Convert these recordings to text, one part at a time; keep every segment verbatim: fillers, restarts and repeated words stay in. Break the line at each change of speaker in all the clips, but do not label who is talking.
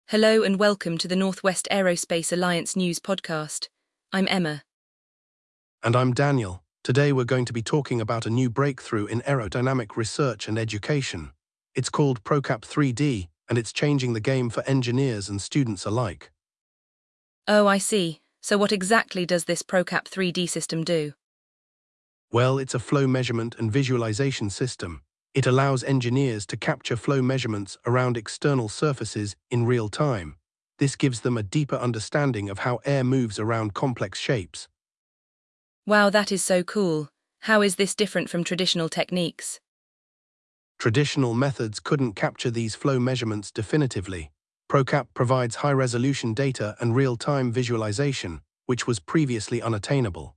Hello and welcome to the Northwest Aerospace Alliance News Podcast. I'm Emma.
And I'm Daniel. Today we're going to be talking about a new breakthrough in aerodynamic research and education. It's called ProCap three D, and it's changing the game for engineers and students alike.
Oh, I see. So what exactly does this ProCap three D system do?
Well, it's a flow measurement and visualization system. It allows engineers to capture flow measurements around external surfaces in real time. This gives them a deeper understanding of how air moves around complex shapes.
Wow, that is so cool. How is this different from traditional techniques?
Traditional methods couldn't capture these flow measurements definitively. ProCap provides high-resolution data and real-time visualization, which was previously unattainable.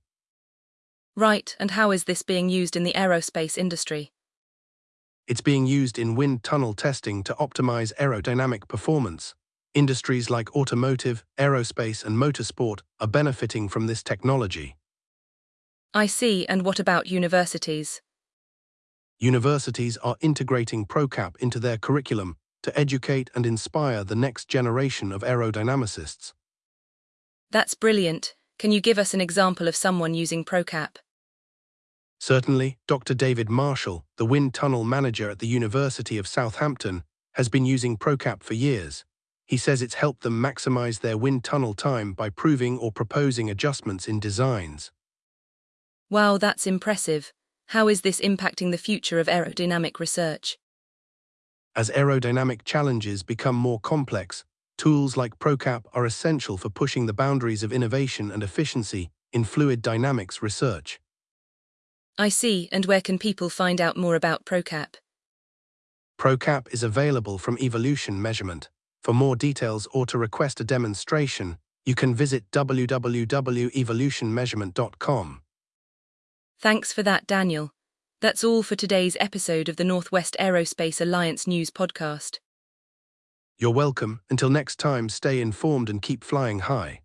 Right, and how is this being used in the aerospace industry?
It's being used in wind tunnel testing to optimize aerodynamic performance. Industries like automotive, aerospace, and motorsport are benefiting from this technology.
I see, and what about universities?
Universities are integrating ProCap into their curriculum to educate and inspire the next generation of aerodynamicists.
That's brilliant. Can you give us an example of someone using ProCap?
Certainly, Doctor David Marshall, the wind tunnel manager at the University of Southampton, has been using ProCap for years. He says it's helped them maximize their wind tunnel time by proving or proposing adjustments in designs.
Wow, that's impressive. How is this impacting the future of aerodynamic research?
As aerodynamic challenges become more complex, tools like ProCap are essential for pushing the boundaries of innovation and efficiency in fluid dynamics research.
I see, and where can people find out more about ProCap?
ProCap is available from Evolution Measurement. For more details or to request a demonstration, you can visit w w w dot evolution measurement dot com.
Thanks for that, Daniel. That's all for today's episode of the Northwest Aerospace Alliance News Podcast.
You're welcome. Until next time, stay informed and keep flying high.